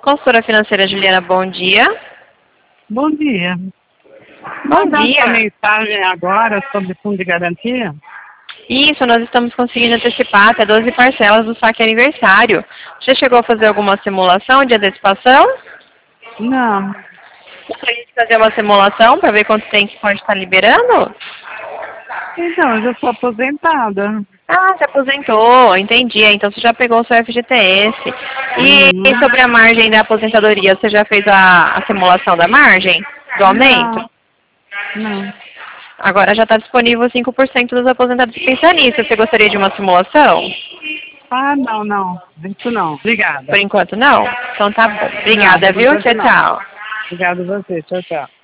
Consultora financeira Juliana, bom dia. Bom dia. Bom dia. Uma mensagem agora sobre fundo de garantia? Isso, nós estamos conseguindo antecipar até 12 parcelas do saque aniversário. Já chegou a fazer alguma simulação de antecipação? Não. Gostaria de fazer uma simulação para ver quanto tempo pode estar liberando? Então, eu já sou aposentada. Ah, se aposentou, entendi. Então você já pegou o seu FGTS. E sobre a margem da aposentadoria, você já fez a simulação da margem? Do aumento? Não. Agora já está disponível 5% dos aposentados pensionistas. Você gostaria de uma simulação? Ah, não. Isso não. Obrigada. Por enquanto não? Então tá bom. Obrigada, Não, por viu? enquanto Tchau, não. tchau. Obrigada a você. Tchau, tchau.